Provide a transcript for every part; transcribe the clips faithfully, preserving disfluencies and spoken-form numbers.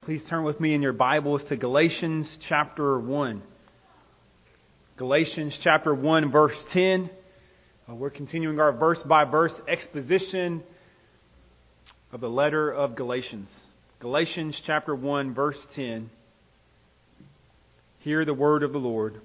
Please turn with me in your Bibles to Galatians chapter one. Galatians chapter one, verse ten. Uh, we're continuing our verse-by-verse exposition of the letter of Galatians. Galatians chapter one, verse ten. Hear the word of the Lord.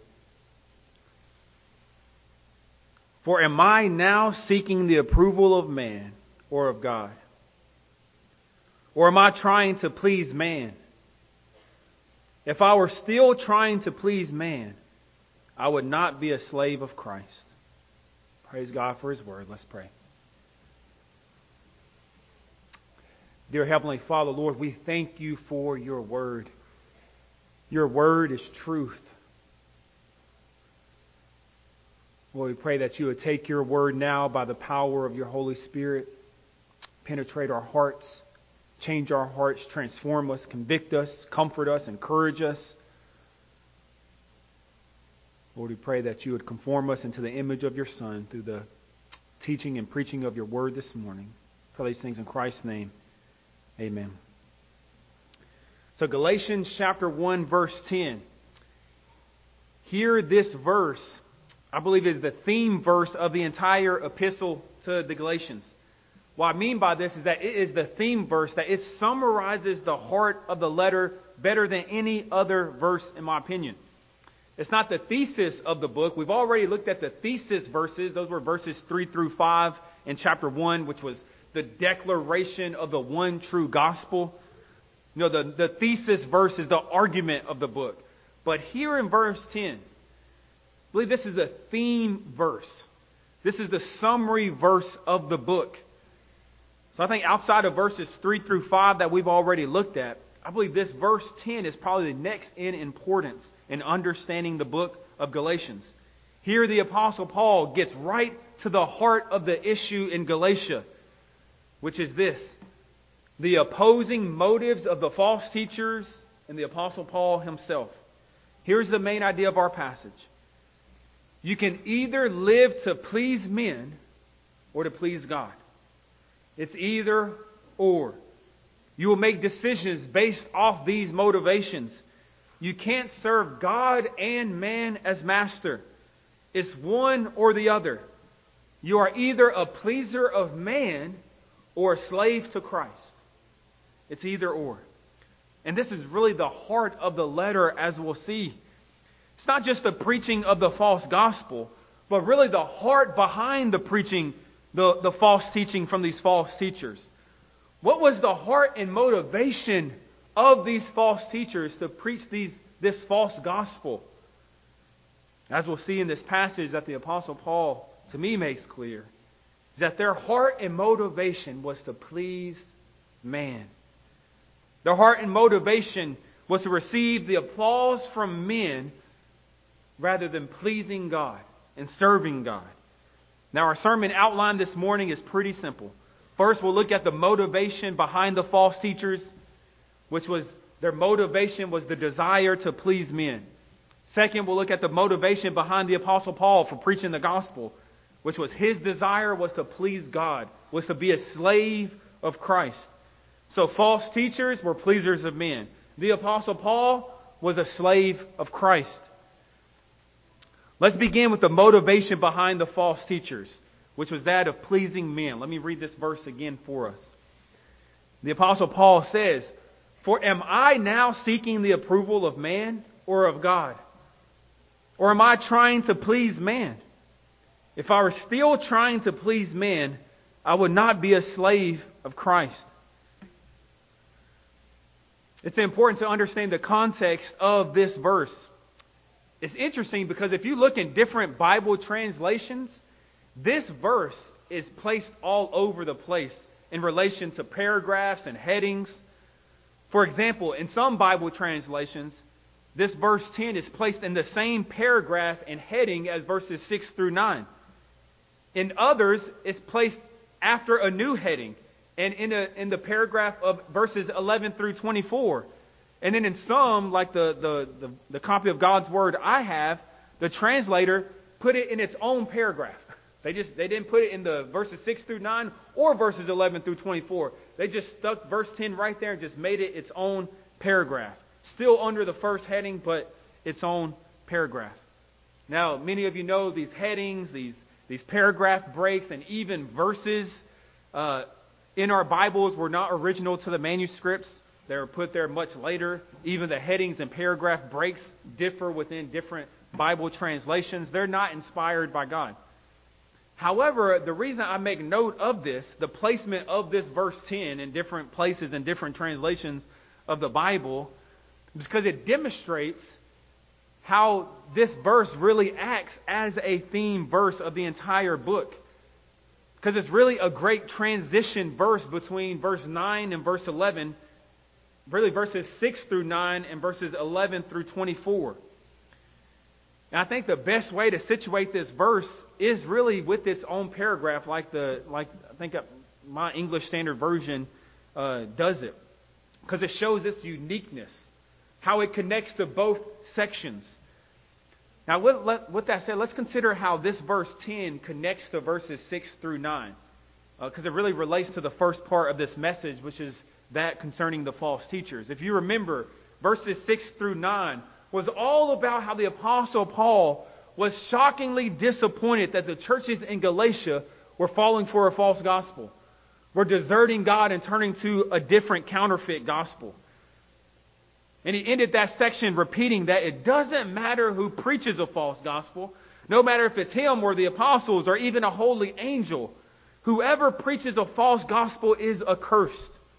For am I now seeking the approval of man or of God? Or am I trying to please man? If I were still trying to please man, I would not be a slave of Christ. Praise God for His word. Let's pray. Dear Heavenly Father, Lord, we thank you for your word. Your word is truth. Lord, we pray that you would take your word now by the power of your Holy Spirit, penetrate our hearts, change our hearts, transform us, convict us, comfort us, encourage us. Lord, we pray that you would conform us into the image of your Son through the teaching and preaching of your word this morning. Pray these things in Christ's name. Amen. So Galatians chapter one, verse ten. Here this verse, I believe, is the theme verse of the entire epistle to the Galatians. What I mean by this is that it is the theme verse, that it summarizes the heart of the letter better than any other verse, in my opinion. It's not the thesis of the book. We've already looked at the thesis verses. Those were verses three through five in chapter one, which was the declaration of the one true gospel. You know, the, the thesis verse is the argument of the book. But here in verse ten, I believe this is a theme verse. This is the summary verse of the book. So I think outside of verses three through five that we've already looked at, I believe this verse ten is probably the next in importance in understanding the book of Galatians. Here the Apostle Paul gets right to the heart of the issue in Galatia, which is this: the opposing motives of the false teachers and the Apostle Paul himself. Here's the main idea of our passage. You can either live to please men or to please God. It's either or. You will make decisions based off these motivations. You can't serve God and man as master. It's one or the other. You are either a pleaser of man or a slave to Christ. It's either or. And this is really the heart of the letter, as we'll see. It's not just the preaching of the false gospel, but really the heart behind the preaching, the, the false teaching from these false teachers. What was the heart and motivation of these false teachers to preach these this false gospel? As we'll see in this passage that the Apostle Paul, to me, makes clear, is that their heart and motivation was to please man. Their heart and motivation was to receive the applause from men rather than pleasing God and serving God. Now, our sermon outline this morning is pretty simple. First, we'll look at the motivation behind the false teachers, which was their motivation was the desire to please men. Second, we'll look at the motivation behind the Apostle Paul for preaching the gospel, which was his desire was to please God, was to be a slave of Christ. So false teachers were pleasers of men. The Apostle Paul was a slave of Christ. Let's begin with the motivation behind the false teachers, which was that of pleasing men. Let me read this verse again for us. The Apostle Paul says, "For am I now seeking the approval of man or of God? Or am I trying to please man? If I were still trying to please man, I would not be a slave of Christ." It's important to understand the context of this verse. It's interesting because if you look in different Bible translations, this verse is placed all over the place in relation to paragraphs and headings. For example, in some Bible translations, this verse ten is placed in the same paragraph and heading as verses six through nine. In others, it's placed after a new heading and in, a, in the paragraph of verses eleven through twenty-four. And then in some, like the, the, the, the copy of God's Word I have, the translator put it in its own paragraph. They just they didn't put it in the verses six through nine or verses eleven through twenty-four. They just stuck verse ten right there and just made it its own paragraph. Still under the first heading, but its own paragraph. Now, many of you know these headings, these, these paragraph breaks, and even verses uh, in our Bibles were not original to the manuscripts. They were put there much later. Even the headings and paragraph breaks differ within different Bible translations. They're not inspired by God. However, the reason I make note of this, the placement of this verse ten in different places and different translations of the Bible, is because it demonstrates how this verse really acts as a theme verse of the entire book. Because it's really a great transition verse between verse nine and verse eleven, really verses six through nine and verses eleven through twenty-four. And I think the best way to situate this verse is really with its own paragraph, like the like I think my English Standard Version uh, does it, because it shows its uniqueness, how it connects to both sections. Now, with, let, with that said, let's consider how this verse ten connects to verses six through nine, because uh, it really relates to the first part of this message, which is that concerning the false teachers. If you remember, verses six through nine was all about how the Apostle Paul was shockingly disappointed that the churches in Galatia were falling for a false gospel, were deserting God and turning to a different counterfeit gospel. And he ended that section repeating that it doesn't matter who preaches a false gospel, no matter if it's him or the apostles or even a holy angel, whoever preaches a false gospel is accursed.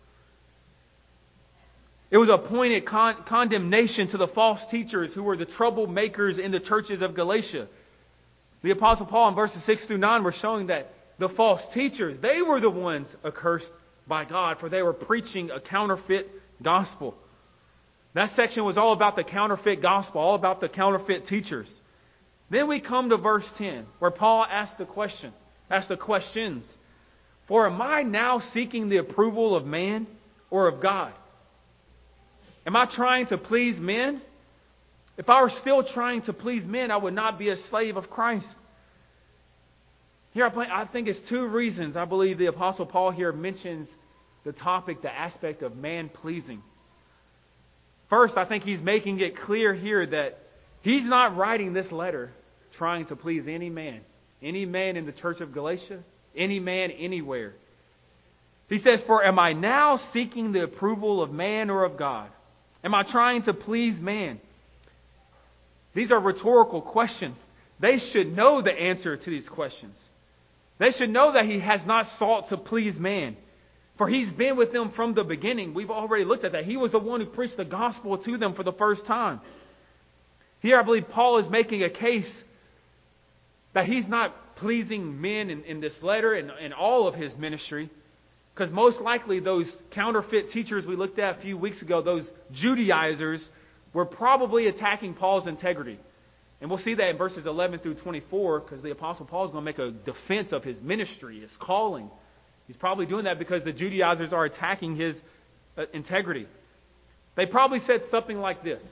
It was a pointed con- condemnation to the false teachers who were the troublemakers in the churches of Galatia. The Apostle Paul in verses six through nine were showing that the false teachers, they were the ones accursed by God, for they were preaching a counterfeit gospel. That section was all about the counterfeit gospel, all about the counterfeit teachers. Then we come to verse ten, where Paul asks the question, asks the questions. For am I now seeking the approval of man or of God? Am I trying to please men? If I were still trying to please men, I would not be a slave of Christ. Here I think it's two reasons I believe the Apostle Paul here mentions the topic, the aspect of man-pleasing. First, I think he's making it clear here that he's not writing this letter trying to please any man. Any man in the church of Galatia, any man anywhere. He says, for am I now seeking the approval of man or of God? Am I trying to please man? These are rhetorical questions. They should know the answer to these questions. They should know that he has not sought to please man. For he's been with them from the beginning. We've already looked at that. He was the one who preached the gospel to them for the first time. Here I believe Paul is making a case that he's not pleasing men in, in this letter and in all of his ministry. Because most likely those counterfeit teachers we looked at a few weeks ago, those Judaizers, were probably attacking Paul's integrity. And we'll see that in verses eleven through twenty-four, because the Apostle Paul is going to make a defense of his ministry, his calling. He's probably doing that because the Judaizers are attacking his uh, integrity. They probably said something like this.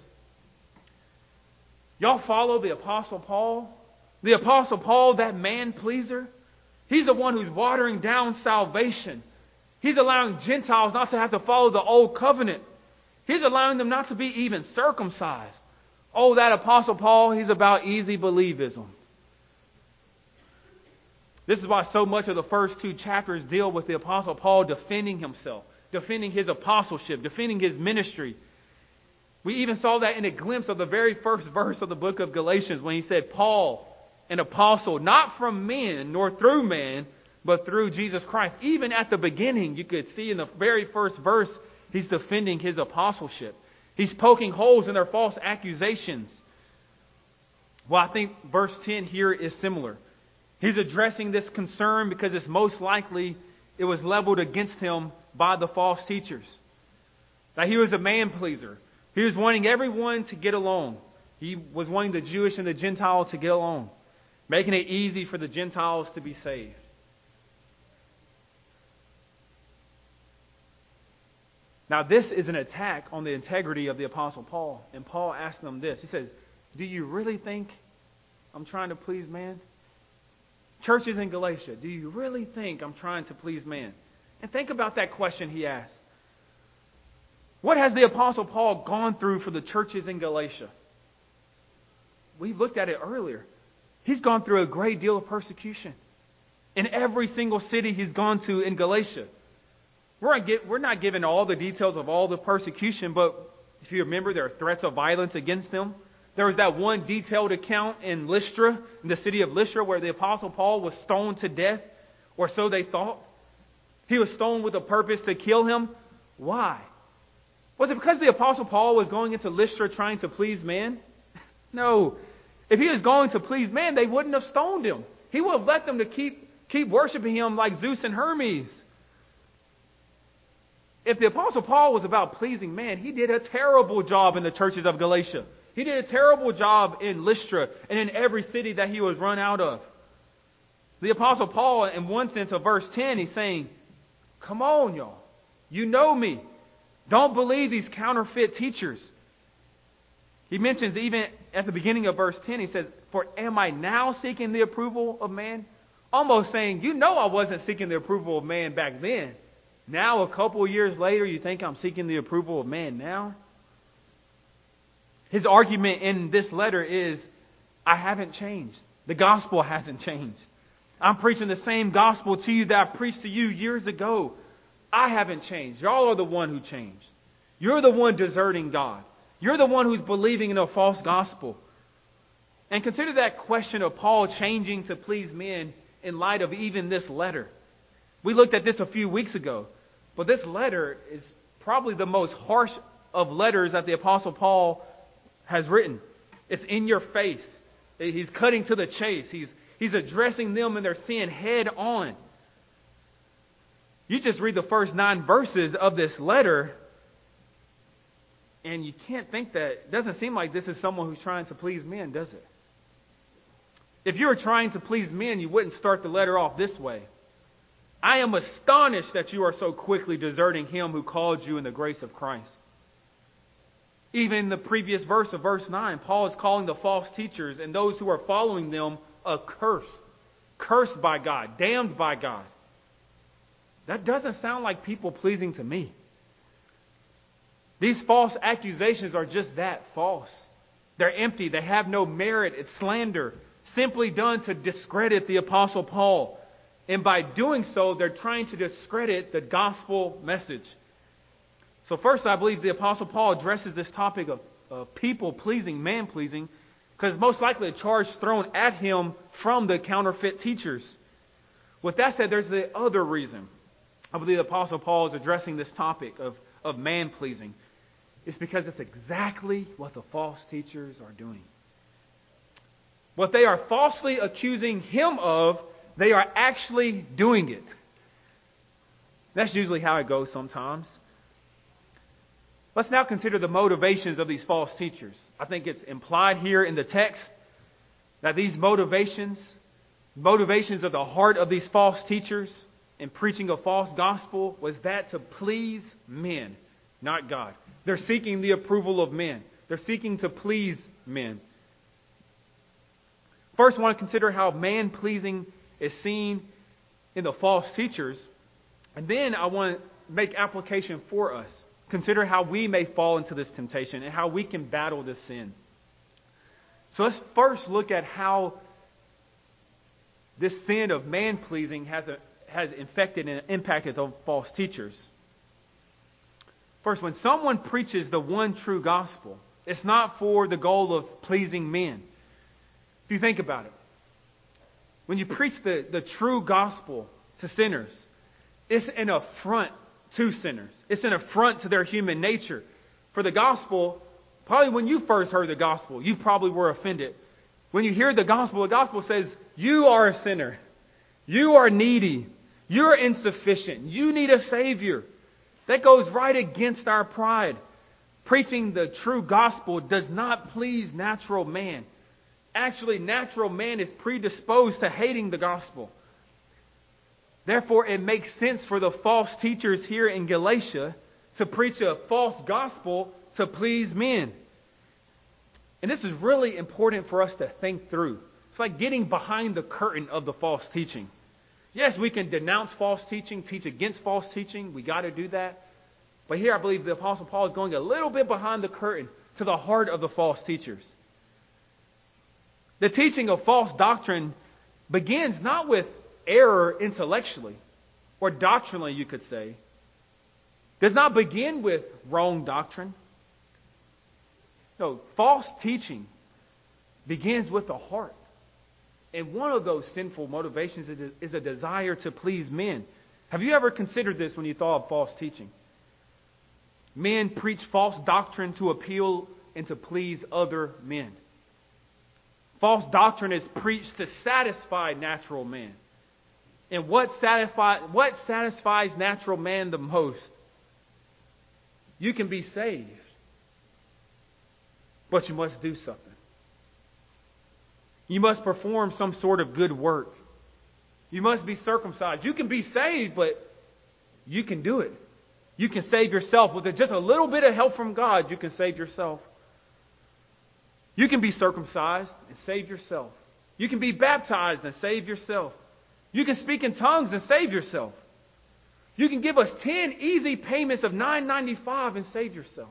Y'all follow the Apostle Paul? The Apostle Paul, that man-pleaser? He's the one who's watering down salvation. He's allowing Gentiles not to have to follow the old covenant. He's allowing them not to be even circumcised. Oh, that Apostle Paul, he's about easy believism. This is why so much of the first two chapters deal with the Apostle Paul defending himself, defending his apostleship, defending his ministry. We even saw that in a glimpse of the very first verse of the book of Galatians when he said, Paul, an apostle, not from men nor through man, but through Jesus Christ. Even at the beginning, you could see in the very first verse, he's defending his apostleship. He's poking holes in their false accusations. Well, I think verse ten here is similar. He's addressing this concern because it's most likely it was leveled against him by the false teachers. That he was a man-pleaser. He was wanting everyone to get along. He was wanting the Jewish and the Gentile to get along, making it easy for the Gentiles to be saved. Now, this is an attack on the integrity of the Apostle Paul. And Paul asked them this. He says, do you really think I'm trying to please man? Churches in Galatia, do you really think I'm trying to please man? And think about that question he asked. What has the Apostle Paul gone through for the churches in Galatia? We looked at it earlier. He's gone through a great deal of persecution in every single city he's gone to in Galatia. We're not, get, we're not given all the details of all the persecution, but if you remember, there are threats of violence against them. There was that one detailed account in Lystra, in the city of Lystra, where the Apostle Paul was stoned to death, or so they thought. He was stoned with a purpose to kill him. Why? Was it because the Apostle Paul was going into Lystra trying to please man? No. If he was going to please man, they wouldn't have stoned him. He would have let them to keep, keep worshiping him like Zeus and Hermes. If the Apostle Paul was about pleasing man, he did a terrible job in the churches of Galatia. He did a terrible job in Lystra and in every city that he was run out of. The Apostle Paul, in one sense of verse ten, he's saying, come on, y'all. You know me. Don't believe these counterfeit teachers. He mentions even at the beginning of verse ten, he says, for am I now seeking the approval of man? Almost saying, you know I wasn't seeking the approval of man back then. Now, a couple of years later, you think I'm seeking the approval of man now? His argument in this letter is, I haven't changed. The gospel hasn't changed. I'm preaching the same gospel to you that I preached to you years ago. I haven't changed. Y'all are the one who changed. You're the one deserting God. You're the one who's believing in a false gospel. And consider that question of Paul changing to please men in light of even this letter. We looked at this a few weeks ago. But this letter is probably the most harsh of letters that the Apostle Paul has written. It's in your face. He's cutting to the chase. He's, he's addressing them and their sin head on. You just read the first nine verses of this letter, and you can't think that, it doesn't seem like this is someone who's trying to please men, does it? If you were trying to please men, you wouldn't start the letter off this way. I am astonished that you are so quickly deserting him who called you in the grace of Christ. Even in the previous verse of verse nine, Paul is calling the false teachers and those who are following them accursed. Cursed by God, damned by God. That doesn't sound like people pleasing to me. These false accusations are just that, false. They're empty. They have no merit. It's slander, simply done to discredit the Apostle Paul. And by doing so, they're trying to discredit the gospel message. So first, I believe the Apostle Paul addresses this topic of, of people-pleasing, man-pleasing, because most likely a charge thrown at him from the counterfeit teachers. With that said, there's the other reason I believe the Apostle Paul is addressing this topic of, of man-pleasing. It's because it's exactly what the false teachers are doing. What they are falsely accusing him of, they are actually doing it. That's usually how it goes sometimes. Let's now consider the motivations of these false teachers. I think it's implied here in the text that these motivations, motivations of the heart of these false teachers in preaching a false gospel was that to please men, not God. They're seeking the approval of men. They're seeking to please men. First, I want to consider how man-pleasing is seen in the false teachers. And then I want to make application for us. Consider how we may fall into this temptation and how we can battle this sin. So let's first look at how this sin of man-pleasing has, a, has infected and impacted the false teachers. First, when someone preaches the one true gospel, it's not for the goal of pleasing men. If you think about it, when you preach the, the true gospel to sinners, it's an affront to sinners. It's an affront to their human nature. For the gospel, probably when you first heard the gospel, you probably were offended. When you hear the gospel, the gospel says, you are a sinner. You are needy. You're insufficient. You need a Savior. That goes right against our pride. Preaching the true gospel does not please natural man. Actually, natural man is predisposed to hating the gospel. Therefore, it makes sense for the false teachers here in Galatia to preach a false gospel to please men. And this is really important for us to think through. It's like getting behind the curtain of the false teaching. Yes, we can denounce false teaching, teach against false teaching. We got to do that. But here I believe the Apostle Paul is going a little bit behind the curtain to the heart of the false teachers. The teaching of false doctrine begins not with error intellectually, or doctrinally you could say. Does not begin with wrong doctrine. No, false teaching begins with the heart. And one of those sinful motivations is a desire to please men. Have you ever considered this when you thought of false teaching? Men preach false doctrine to appeal and to please other men. False doctrine is preached to satisfy natural man. And what satisfy, what satisfies natural man the most? You can be saved, but you must do something. You must perform some sort of good work. You must be circumcised. You can be saved, but you can do it. You can save yourself. With just a little bit of help from God, you can save yourself. You can be circumcised and save yourself. You can be baptized and save yourself. You can speak in tongues and save yourself. You can give us ten easy payments of nine ninety-five and save yourself.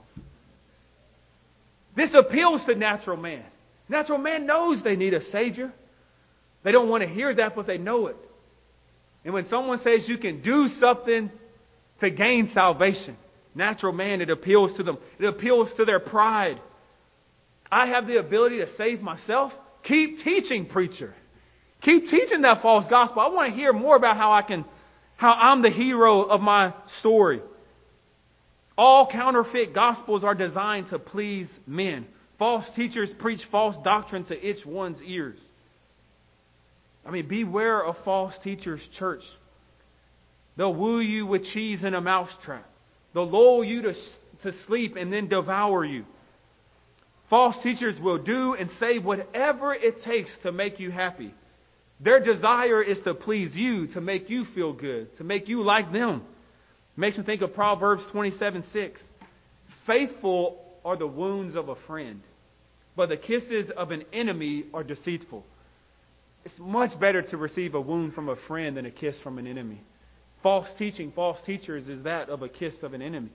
This appeals to natural man. Natural man knows they need a Savior. They don't want to hear that, but they know it. And when someone says you can do something to gain salvation, natural man, it appeals to them. It appeals to their pride. I have the ability to save myself. Keep teaching, preacher. Keep teaching that false gospel. I want to hear more about how I can, how I'm the hero of my story. All counterfeit gospels are designed to please men. False teachers preach false doctrine to itch one's ears. I mean, beware of false teachers, church. They'll woo you with cheese in a mousetrap. They'll lull you to, to sleep and then devour you. False teachers will do and say whatever it takes to make you happy. Their desire is to please you, to make you feel good, to make you like them. It makes me think of Proverbs twenty-seven six. Faithful are the wounds of a friend, but the kisses of an enemy are deceitful. It's much better to receive a wound from a friend than a kiss from an enemy. False teaching, false teachers is that of a kiss of an enemy.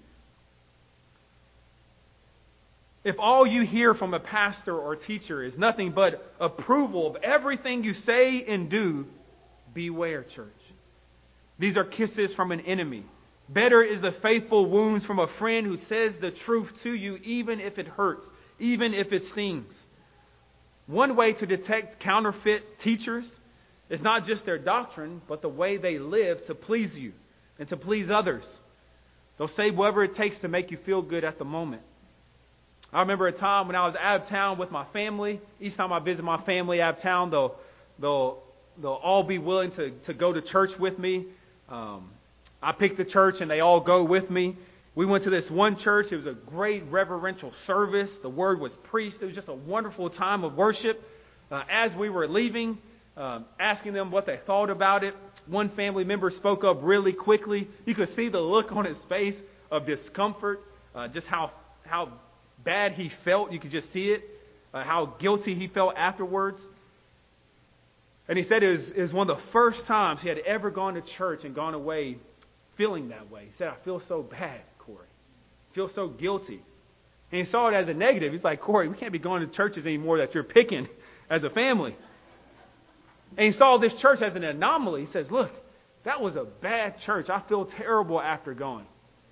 If all you hear from a pastor or teacher is nothing but approval of everything you say and do, beware, church. These are kisses from an enemy. Better is the faithful wounds from a friend who says the truth to you, even if it hurts, even if it stings. One way to detect counterfeit teachers is not just their doctrine, but the way they live to please you and to please others. They'll say whatever it takes to make you feel good at the moment. I remember a time when I was out of town with my family. Each time I visit my family out of town, they'll they'll they'll all be willing to, to go to church with me. Um, I pick the church and they all go with me. We went to this one church. It was a great reverential service. The word was preached. It was just a wonderful time of worship. Uh, as we were leaving, um, asking them what they thought about it, one family member spoke up really quickly. You could see the look on his face of discomfort, uh, just how how bad he felt. You could just see it, uh, how guilty he felt afterwards. And he said it was, it was one of the first times he had ever gone to church and gone away feeling that way. He said, I feel so bad, Corey. I feel so guilty. And he saw it as a negative. He's like, Corey, we can't be going to churches anymore that you're picking as a family. And he saw this church as an anomaly. He says, look, that was a bad church. I feel terrible after going.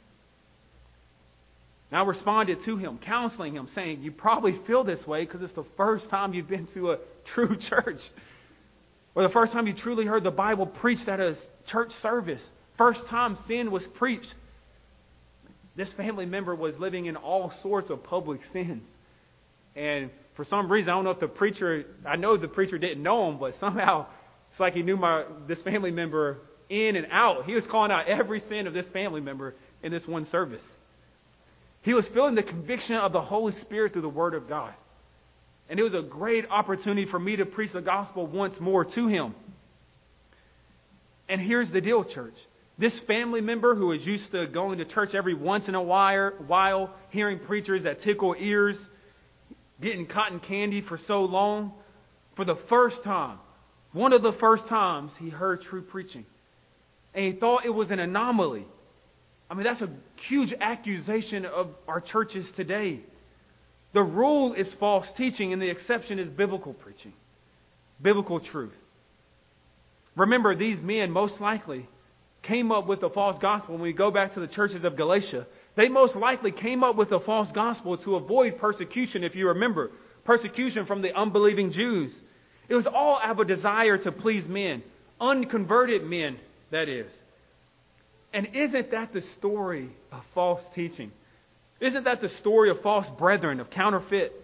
And I responded to him, counseling him, saying, you probably feel this way because it's the first time you've been to a true church. Or the first time you truly heard the Bible preached at a church service. First time sin was preached. This family member was living in all sorts of public sins. And for some reason, I don't know if the preacher, I know the preacher didn't know him, but somehow it's like he knew my this family member in and out. He was calling out every sin of this family member in this one service. He was feeling the conviction of the Holy Spirit through the Word of God. And it was a great opportunity for me to preach the gospel once more to him. And here's the deal, church. This family member who was used to going to church every once in a while, hearing preachers that tickle ears, getting cotton candy for so long, for the first time, one of the first times he heard true preaching. And he thought it was an anomaly. I mean, that's a huge accusation of our churches today. The rule is false teaching, and the exception is biblical preaching, biblical truth. Remember, these men most likely came up with a false gospel. When we go back to the churches of Galatia, they most likely came up with a false gospel to avoid persecution, if you remember. Persecution from the unbelieving Jews. It was all out of a desire to please men. Unconverted men, that is. And isn't that the story of false teaching? Isn't that the story of false brethren, of counterfeit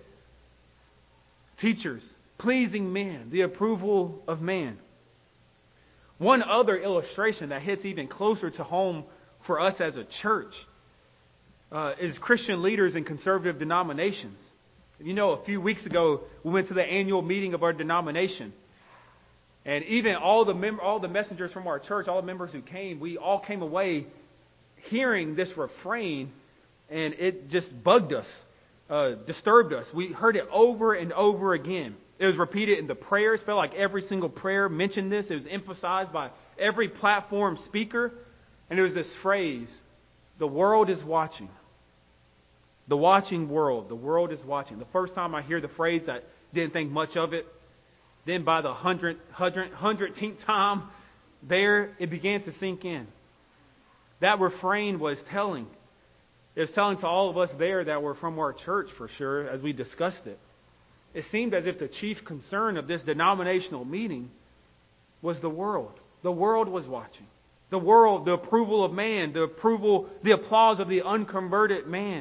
teachers, pleasing men, the approval of man? One other illustration that hits even closer to home for us as a church uh, is Christian leaders in conservative denominations. You know, a few weeks ago, we went to the annual meeting of our denomination. And even all the mem- all the messengers from our church, all the members who came, we all came away hearing this refrain, and it just bugged us, uh, disturbed us. We heard it over and over again. It was repeated in the prayers. It felt like every single prayer mentioned this. It was emphasized by every platform speaker. And it was this phrase, the world is watching. The watching world. The world is watching. The first time I hear the phrase, I didn't think much of it. Then by the hundredth, hundred, hundredteenth time there, it began to sink in. That refrain was telling. It was telling to all of us there that were from our church, for sure, as we discussed it. It seemed as if the chief concern of this denominational meeting was the world. The world was watching. The world, the approval of man, the approval, the applause of the unconverted man.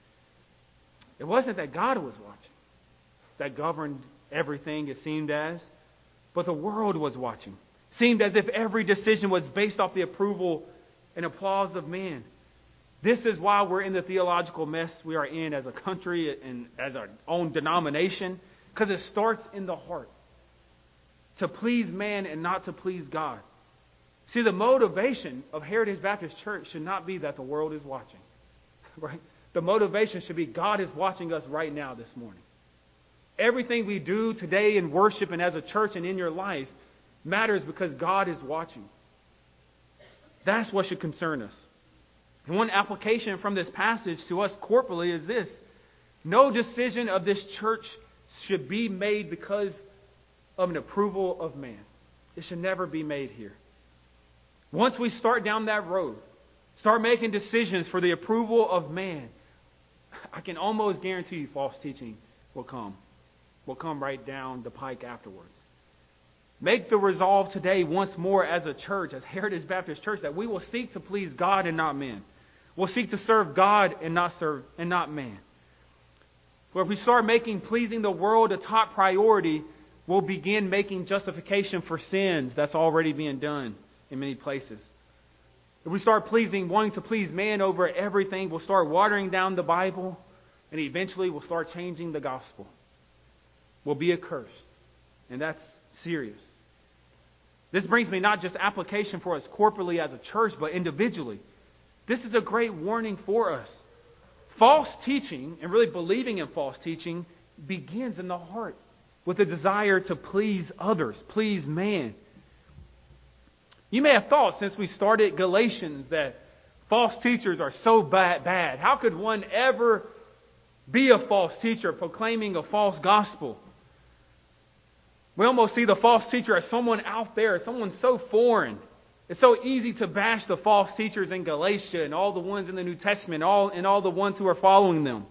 It wasn't that God was watching, that governed everything, it seemed as, but the world was watching. It seemed as if every decision was based off the approval and applause of man. This is why we're in the theological mess we are in as a country and as our own denomination, because it starts in the heart. To please man and not to please God. See, the motivation of Heritage Baptist Church should not be that the world is watching. Right? The motivation should be God is watching us right now this morning. Everything we do today in worship and as a church and in your life matters because God is watching. That's what should concern us. And one application from this passage to us corporately is this. No decision of this church should be made because of an approval of man. It should never be made here. Once we start down that road, start making decisions for the approval of man, I can almost guarantee you false teaching will come. Will come right down the pike afterwards. Make the resolve today once more as a church, as Heritage Baptist Church, that we will seek to please God and not man. We'll seek to serve God and not serve and not man. Where if we start making pleasing the world a top priority, we'll begin making justification for sins that's already being done in many places. If we start pleasing, wanting to please man over everything, we'll start watering down the Bible, and eventually we'll start changing the gospel. We'll be accursed. And that's serious. This brings me not just application for us corporately as a church, but individually. This is a great warning for us. False teaching, and really believing in false teaching, begins in the heart with a desire to please others, please man. You may have thought since we started Galatians that false teachers are so bad. bad. How could one ever be a false teacher proclaiming a false gospel? We almost see the false teacher as someone out there, someone so foreign. It's so easy to bash the false teachers in Galatia and all the ones in the New Testament, all and all the ones who are following them.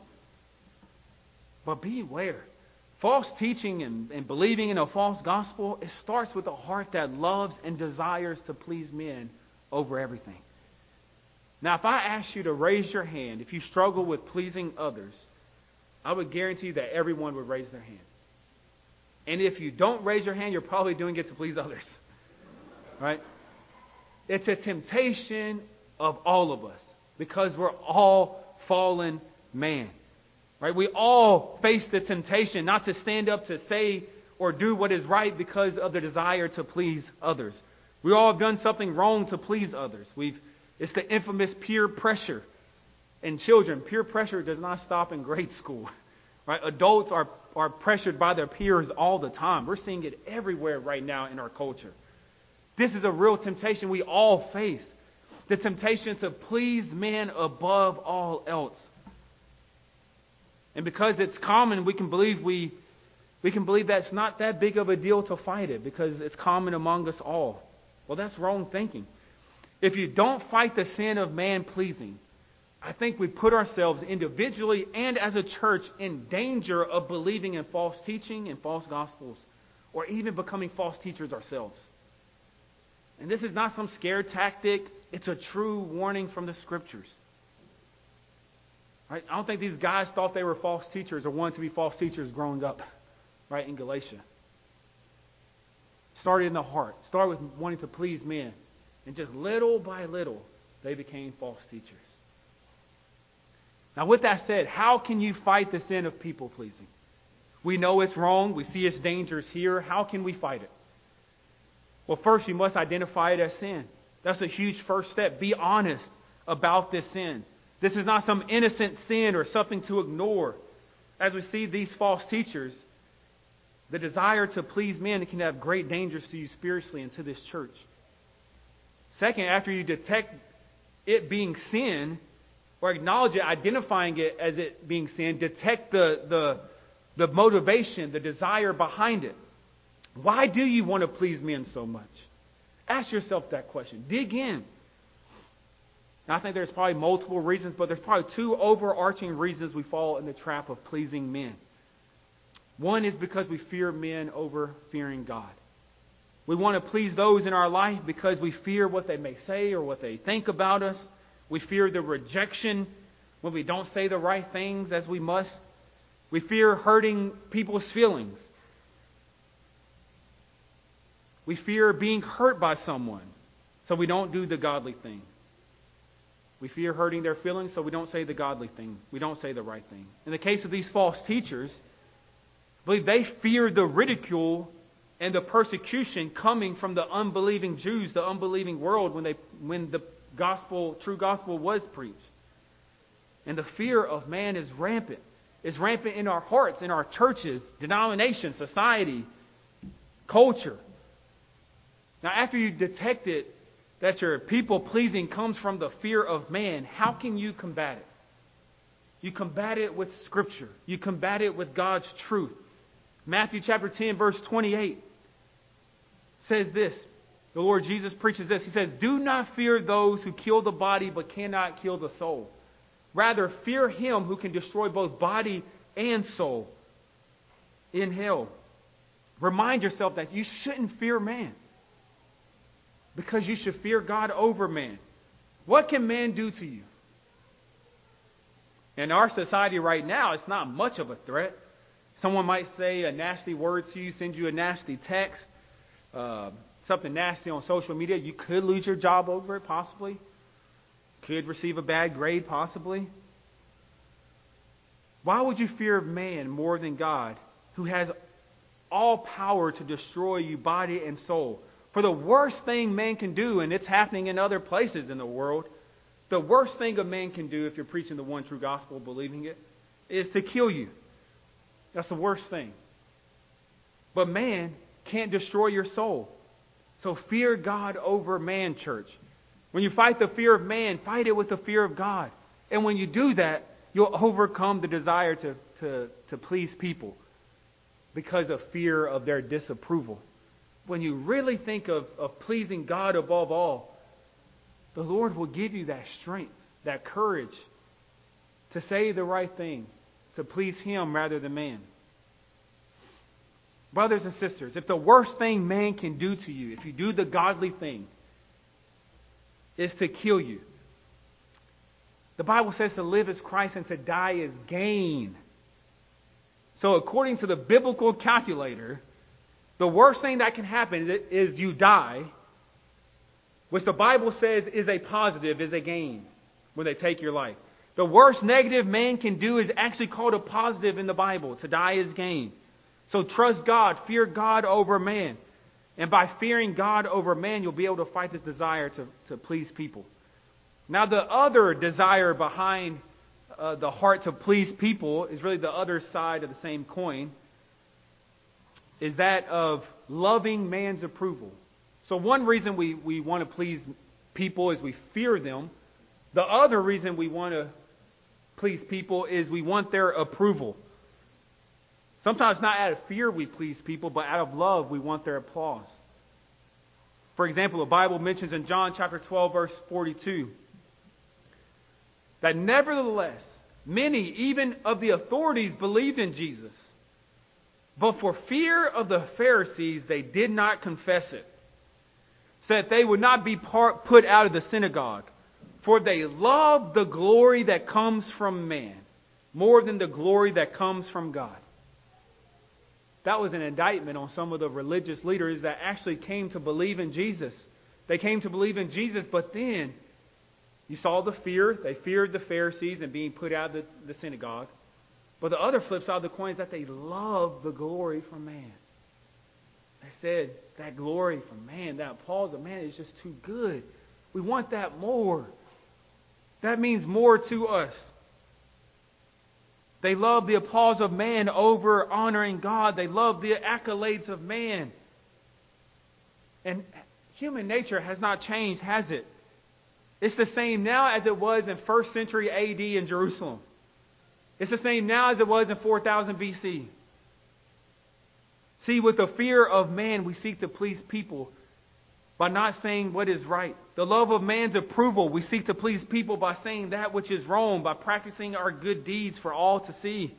But beware. False teaching and, and believing in a false gospel, it starts with a heart that loves and desires to please men over everything. Now, if I ask you to raise your hand, if you struggle with pleasing others, I would guarantee that everyone would raise their hand. And if you don't raise your hand, you're probably doing it to please others. Right? It's a temptation of all of us because we're all fallen man. Right? We all face the temptation not to stand up to say or do what is right because of the desire to please others. We all have done something wrong to please others. We've it's the infamous peer pressure. And children, peer pressure does not stop in grade school. Right? Adults are, are pressured by their peers all the time. We're seeing it everywhere right now in our culture. This is a real temptation we all face. the temptation to please men above all else. And because it's common, we can believe we we can believe that's not that big of a deal to fight it because it's common among us all. Well, that's wrong thinking. If you don't fight the sin of man-pleasing, I think we put ourselves individually and as a church in danger of believing in false teaching and false gospels, or even becoming false teachers ourselves. And this is not some scare tactic. It's a true warning from the Scriptures. Right? I don't think these guys thought they were false teachers or wanted to be false teachers growing up, right, in Galatia. Started in the heart. Started with wanting to please men. And just little by little, they became false teachers. Now, with that said, how can you fight the sin of people-pleasing? We know it's wrong. We see its dangers here. How can we fight it? Well, first, you must identify it as sin. That's a huge first step. Be honest about this sin. This is not some innocent sin or something to ignore. As we see these false teachers, the desire to please men can have great dangers to you spiritually and to this church. Second, after you detect it being sin, or acknowledge it, identifying it as it being sin, detect the, the, the motivation, the desire behind it. Why do you want to please men so much? Ask yourself that question. Dig in. Now, I think there's probably multiple reasons, but there's probably two overarching reasons we fall in the trap of pleasing men. One is because we fear men over fearing God. We want to please those in our life because we fear what they may say or what they think about us. We fear the rejection when we don't say the right things as we must. We fear hurting people's feelings. We fear being hurt by someone, so we don't do the godly thing. We fear hurting their feelings, so we don't say the godly thing. We don't say the right thing. In the case of these false teachers, I believe they feared the ridicule and the persecution coming from the unbelieving Jews, the unbelieving world, when they when the gospel, true gospel was preached. And the fear of man is rampant. It's rampant in our hearts, in our churches, denominations, society, culture. Now, after you detect it, that your people-pleasing comes from the fear of man, how can you combat it? You combat it with Scripture. You combat it with God's truth. Matthew chapter ten, verse twenty-eight says this. The Lord Jesus preaches this. He says, "Do not fear those who kill the body but cannot kill the soul. Rather, fear him who can destroy both body and soul in hell." Remind yourself that you shouldn't fear man, because you should fear God over man. What can man do to you? In our society right now, it's not much of a threat. Someone might say a nasty word to you, send you a nasty text, uh, something nasty on social media. You could lose your job over it, possibly. Could receive a bad grade, possibly. Why would you fear man more than God, who has all power to destroy you, body and soul? For the worst thing man can do, and it's happening in other places in the world, the worst thing a man can do if you're preaching the one true gospel, believing it, is to kill you. That's the worst thing. But man can't destroy your soul. So fear God over man, church. When you fight the fear of man, fight it with the fear of God. And when you do that, you'll overcome the desire to, to, to please people because of fear of their disapproval. When you really think of, of pleasing God above all, the Lord will give you that strength, that courage to say the right thing, to please Him rather than man. Brothers and sisters, if the worst thing man can do to you, if you do the godly thing, is to kill you, the Bible says to live is Christ and to die is gain. So according to the biblical calculator, the worst thing that can happen is you die, which the Bible says is a positive, is a gain when they take your life. The worst negative man can do is actually called a positive in the Bible. To die is gain. So trust God, fear God over man. And by fearing God over man, you'll be able to fight this desire to, to please people. Now, the other desire behind uh, the heart to please people is really the other side of the same coin, is that of loving man's approval. So one reason we, we want to please people is we fear them. The other reason we want to please people is we want their approval. Sometimes not out of fear we please people, but out of love we want their applause. For example, the Bible mentions in John chapter twelve, verse forty-two, that nevertheless, many, even of the authorities, believed in Jesus. But for fear of the Pharisees, they did not confess it, so that they would not be part, put out of the synagogue. For they love the glory that comes from man more than the glory that comes from God. That was an indictment on some of the religious leaders that actually came to believe in Jesus. They came to believe in Jesus, but then you saw the fear. They feared the Pharisees and being put out of the, the synagogue. But the other flip side of the coin is that they loved the glory from man. They said that glory from man, that applause of man is just too good. We want that more. That means more to us. They love the applause of man over honoring God. They love the accolades of man. And human nature has not changed, has it? It's the same now as it was in first century A D in Jerusalem. It's the same now as it was in four thousand B C. See, with the fear of man, we seek to please people by not saying what is right. The love of man's approval, we seek to please people by saying that which is wrong, by practicing our good deeds for all to see.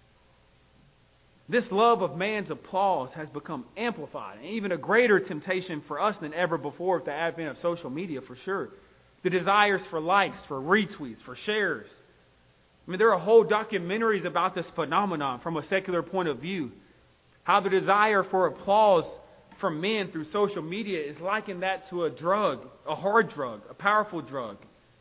This love of man's applause has become amplified, and even a greater temptation for us than ever before with the advent of social media, for sure. The desires for likes, for retweets, for shares. I mean, there are whole documentaries about this phenomenon from a secular point of view. How the desire for applause from men through social media is likened that to a drug, a hard drug, a powerful drug.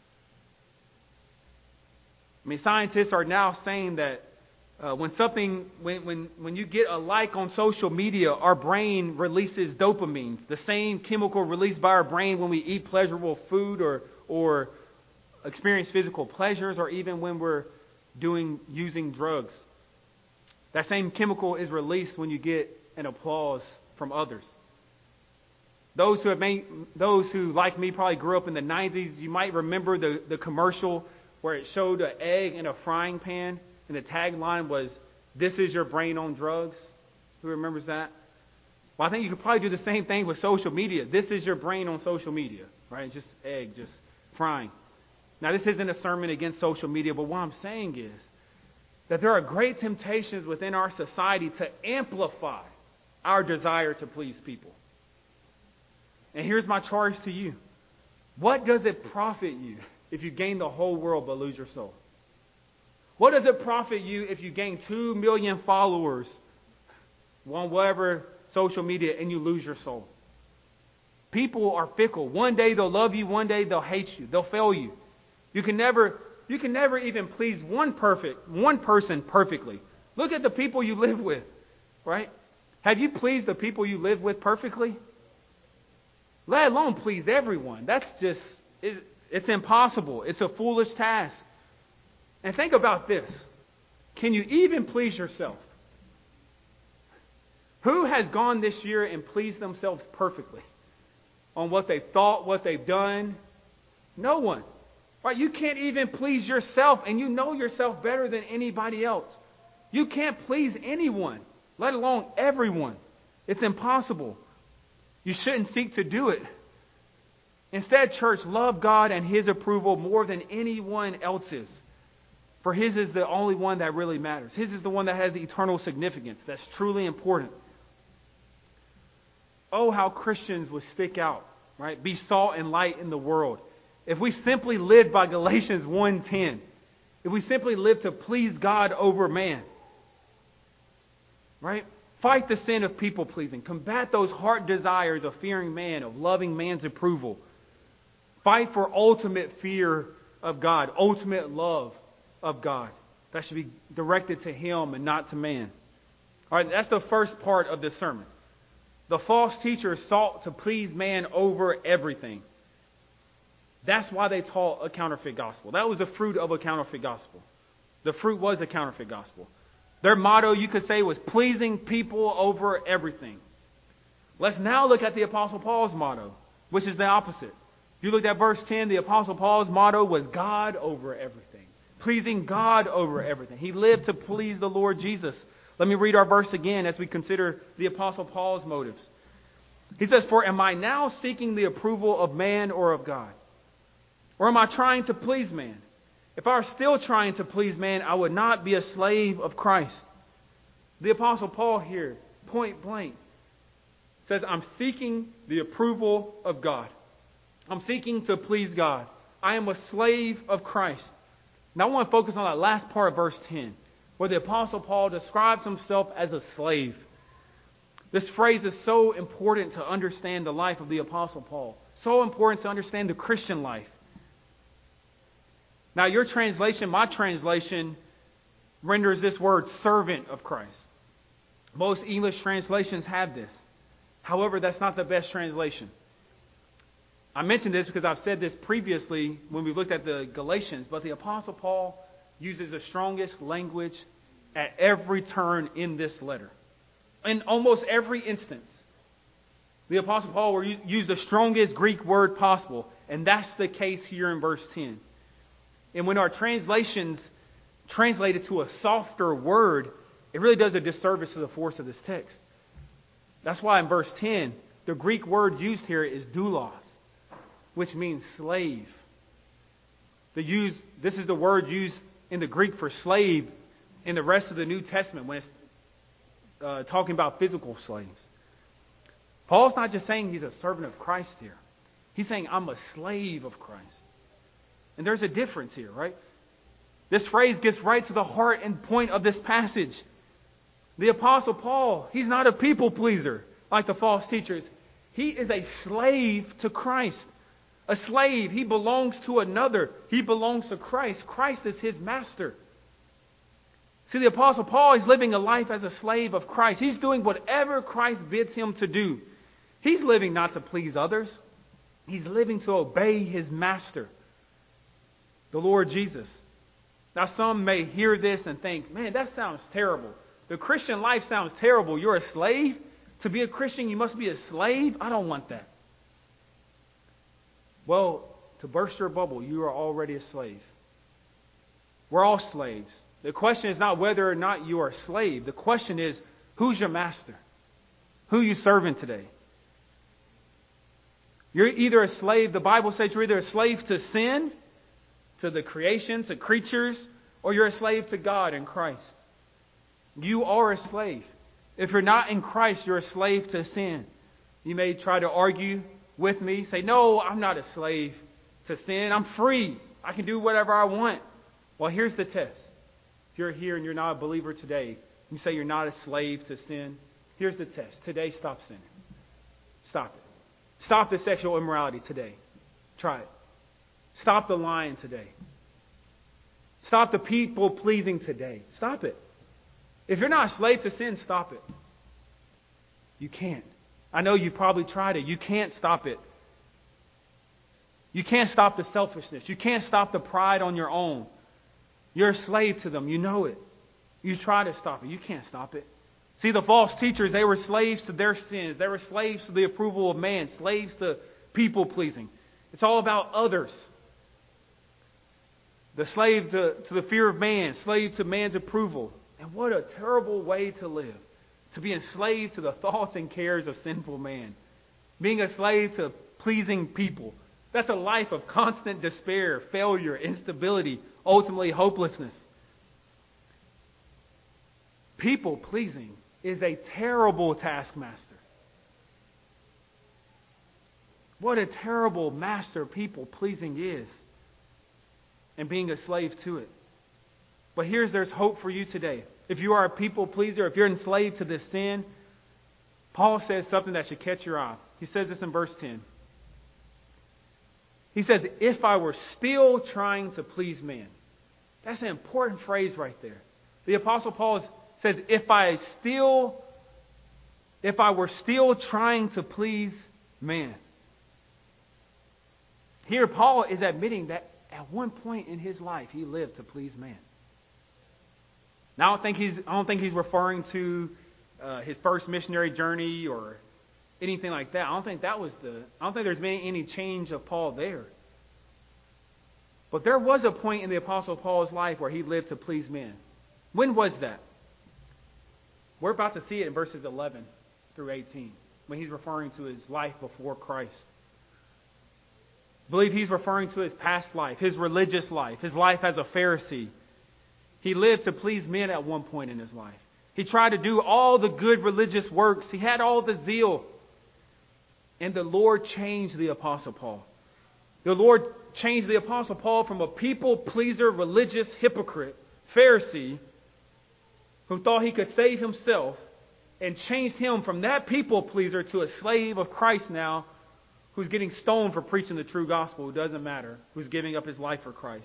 I mean, scientists are now saying that uh, when something, when, when, when you get a like on social media, our brain releases dopamine, the same chemical released by our brain when we eat pleasurable food or or experience physical pleasures, or even when we're doing using drugs. That same chemical is released when you get an applause from others. Those who have made, those who like me probably grew up in the nineties. You might remember the, the commercial where it showed an egg in a frying pan, and the tagline was, "This is your brain on drugs." Who remembers that? Well, I think you could probably do the same thing with social media. This is your brain on social media, right? Just egg, just frying. Now, this isn't a sermon against social media, but what I'm saying is that there are great temptations within our society to amplify our desire to please people. And here's my charge to you. What does it profit you if you gain the whole world but lose your soul? What does it profit you if you gain two million followers on whatever social media and you lose your soul? People are fickle. One day they'll love you, one day they'll hate you, they'll fail you. You can never you can never even please one perfect one person perfectly. Look at the people you live with, right? Have you pleased the people you live with perfectly? Let alone please everyone. That's just it, it's impossible. It's a foolish task. And think about this. Can you even please yourself? Who has gone this year and pleased themselves perfectly on what they've thought, what they've done? No one. Right? You can't even please yourself, and you know yourself better than anybody else. You can't please anyone, let alone everyone. It's impossible. You shouldn't seek to do it. Instead, church, love God and His approval more than anyone else's. For His is the only one that really matters. His is the one that has eternal significance, that's truly important. Oh, how Christians would stick out, right? Be salt and light in the world. If we simply lived by Galatians one ten, if we simply lived to please God over man, right? Fight the sin of people pleasing. Combat those heart desires of fearing man, of loving man's approval. Fight for ultimate fear of God, ultimate love of God. That should be directed to Him and not to man. All right, that's the first part of this sermon. The false teachers sought to please man over everything. That's why they taught a counterfeit gospel. That was the fruit of a counterfeit gospel. The fruit was a counterfeit gospel. Their motto, you could say, was pleasing people over everything. Let's now look at the Apostle Paul's motto, which is the opposite. If you looked at verse ten, the Apostle Paul's motto was God over everything. Pleasing God over everything. He lived to please the Lord Jesus. Let me read our verse again as we consider the Apostle Paul's motives. He says, "For am I now seeking the approval of man or of God? Or am I trying to please man? If I were still trying to please man, I would not be a slave of Christ." The Apostle Paul here, point blank, says, I'm seeking the approval of God. I'm seeking to please God. I am a slave of Christ. Now I want to focus on that last part of verse ten, where the Apostle Paul describes himself as a slave. This phrase is so important to understand the life of the Apostle Paul. So important to understand the Christian life. Now your translation, my translation, renders this word servant of Christ. Most English translations have this. However, that's not the best translation. I mentioned this because I've said this previously when we looked at the Galatians, but the Apostle Paul uses the strongest language at every turn in this letter. In almost every instance, the Apostle Paul will use the strongest Greek word possible, and that's the case here in verse ten. And when our translations translate it to a softer word, it really does a disservice to the force of this text. That's why in verse ten, the Greek word used here is doulos, which means slave. The use, this is the word used in the Greek for slave in the rest of the New Testament when it's uh, talking about physical slaves. Paul's not just saying he's a servant of Christ here. He's saying I'm a slave of Christ. And there's a difference here, right? This phrase gets right to the heart and point of this passage. The Apostle Paul, he's not a people pleaser like the false teachers. He is a slave to Christ. A slave, he belongs to another. He belongs to Christ. Christ is his master. See, the Apostle Paul is living a life as a slave of Christ. He's doing whatever Christ bids him to do. He's living not to please others. He's living to obey his master, the Lord Jesus. Now, some may hear this and think, man, that sounds terrible. The Christian life sounds terrible. You're a slave? To be a Christian, you must be a slave? I don't want that. Well, to burst your bubble, you are already a slave. We're all slaves. The question is not whether or not you are a slave. The question is, who's your master? Who are you serving today? You're either a slave, the Bible says you're either a slave to sin, to the creation, to creatures, or you're a slave to God in Christ. You are a slave. If you're not in Christ, you're a slave to sin. You may try to argue with me, say, no, I'm not a slave to sin. I'm free. I can do whatever I want. Well, here's the test. If you're here and you're not a believer today, you say you're not a slave to sin. Here's the test. Today, stop sinning. Stop it. Stop the sexual immorality today. Try it. Stop the lying today. Stop the people pleasing today. Stop it. If you're not a slave to sin, stop it. You can't. I know you probably tried it. You can't stop it. You can't stop the selfishness. You can't stop the pride on your own. You're a slave to them. You know it. You try to stop it. You can't stop it. See, the false teachers, they were slaves to their sins. They were slaves to the approval of man, slaves to people pleasing. It's all about others. The slave to, to the fear of man, slave to man's approval. And what a terrible way to live. To be enslaved to the thoughts and cares of sinful man. Being a slave to pleasing people. That's a life of constant despair, failure, instability, ultimately hopelessness. People pleasing is a terrible taskmaster. What a terrible master people pleasing is. And being a slave to it. But here's there's hope for you today. If you are a people pleaser, if you're enslaved to this sin, Paul says something that should catch your eye. He says this in verse ten. He says, if I were still trying to please man. That's an important phrase right there. The Apostle Paul says, if I still, if I were still trying to please man. Here Paul is admitting that at one point in his life he lived to please man. Now, I don't think he's, I don't think he's referring to uh, his first missionary journey or anything like that. I don't think that was the, I don't think there's been any change of Paul there. But there was a point in the Apostle Paul's life where he lived to please men. When was that? We're about to see it in verses eleven through eighteen, when he's referring to his life before Christ. I believe he's referring to his past life, his religious life, his life as a Pharisee. He lived to please men at one point in his life. He tried to do all the good religious works. He had all the zeal. And the Lord changed the Apostle Paul. The Lord changed the Apostle Paul from a people-pleaser, religious hypocrite, Pharisee, who thought he could save himself, and changed him from that people-pleaser to a slave of Christ now, who's getting stoned for preaching the true gospel, who doesn't matter, who's giving up his life for Christ.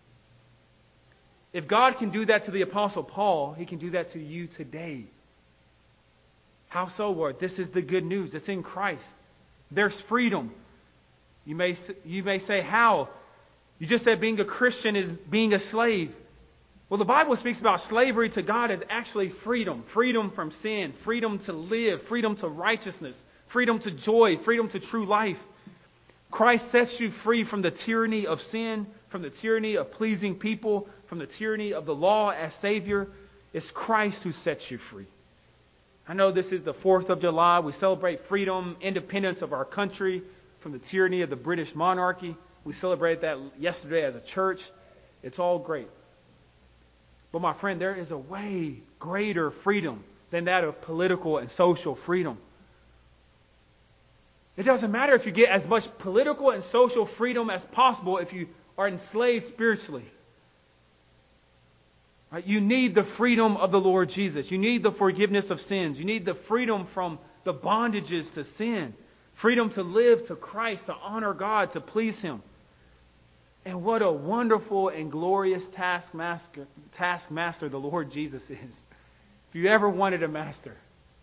If God can do that to the Apostle Paul, He can do that to you today. How so, Lord? This is the good news. It's in Christ. There's freedom. You may, you may say, how? You just said being a Christian is being a slave. Well, the Bible speaks about slavery to God as actually freedom. Freedom from sin. Freedom to live. Freedom to righteousness. Freedom to joy. Freedom to true life. Christ sets you free from the tyranny of sin, from the tyranny of pleasing people, from the tyranny of the law as Savior. It's Christ who sets you free. I know this is the fourth of July. We celebrate freedom, independence of our country from the tyranny of the British monarchy. We celebrated that yesterday as a church. It's all great. But my friend, there is a way greater freedom than that of political and social freedom. It doesn't matter if you get as much political and social freedom as possible if you are enslaved spiritually. Right? You need the freedom of the Lord Jesus. You need the forgiveness of sins. You need the freedom from the bondages to sin. Freedom to live to Christ, to honor God, to please Him. And what a wonderful and glorious taskmaster, taskmaster the Lord Jesus is. If you ever wanted a master,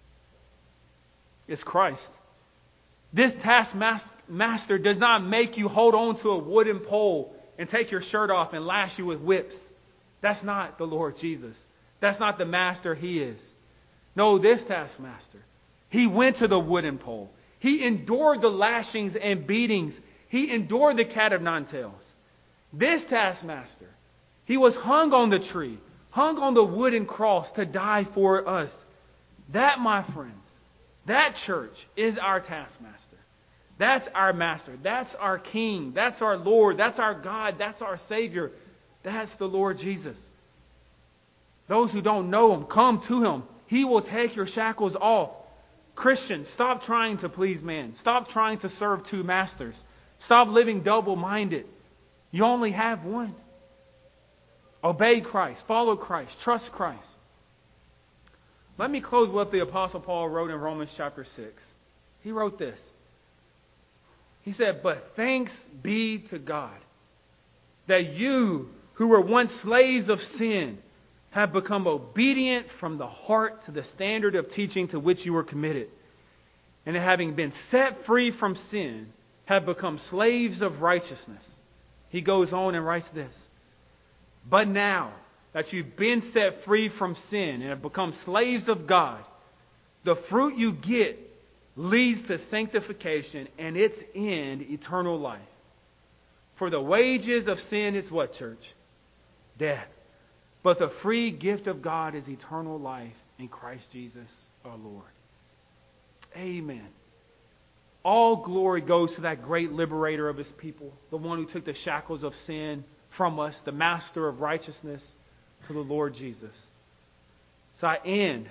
it's Christ. This taskmaster does not make you hold on to a wooden pole and take your shirt off and lash you with whips. That's not the Lord Jesus. That's not the master He is. No, this taskmaster, He went to the wooden pole. He endured the lashings and beatings. He endured the cat of nine tails. This taskmaster, He was hung on the tree, hung on the wooden cross to die for us. That, my friends, that church is our taskmaster. That's our master. That's our King. That's our Lord. That's our God. That's our Savior. That's the Lord Jesus. Those who don't know Him, come to Him. He will take your shackles off. Christians, stop trying to please man. Stop trying to serve two masters. Stop living double-minded. You only have one. Obey Christ. Follow Christ. Trust Christ. Let me close with what the Apostle Paul wrote in Romans chapter six. He wrote this. He said, "But thanks be to God that you who were once slaves of sin have become obedient from the heart to the standard of teaching to which you were committed. And having been set free from sin, have become slaves of righteousness." He goes on and writes this. "But now that you've been set free from sin and have become slaves of God, the fruit you get leads to sanctification and its end, eternal life. For the wages of sin is what, church? Death. But the free gift of God is eternal life in Christ Jesus our Lord." Amen. All glory goes to that great liberator of His people, the one who took the shackles of sin from us, the master of righteousness, to the Lord Jesus. So I end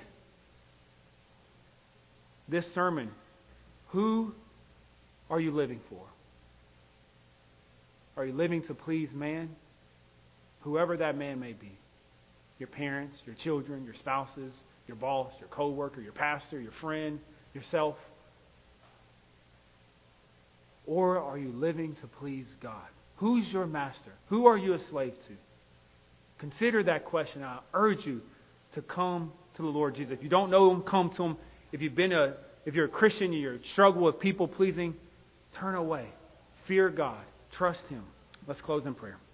this sermon. Who are you living for? Are you living to please man? Whoever that man may be. Your parents, your children, your spouses, your boss, your co-worker, your pastor, your friend, yourself. Or are you living to please God? Who's your master? Who are you a slave to? Consider that question. I urge you to come to the Lord Jesus. If you don't know Him, come to Him. If you've been a, if you're a Christian, you're struggle with people pleasing, turn away. Fear God. Trust Him. Let's close in prayer.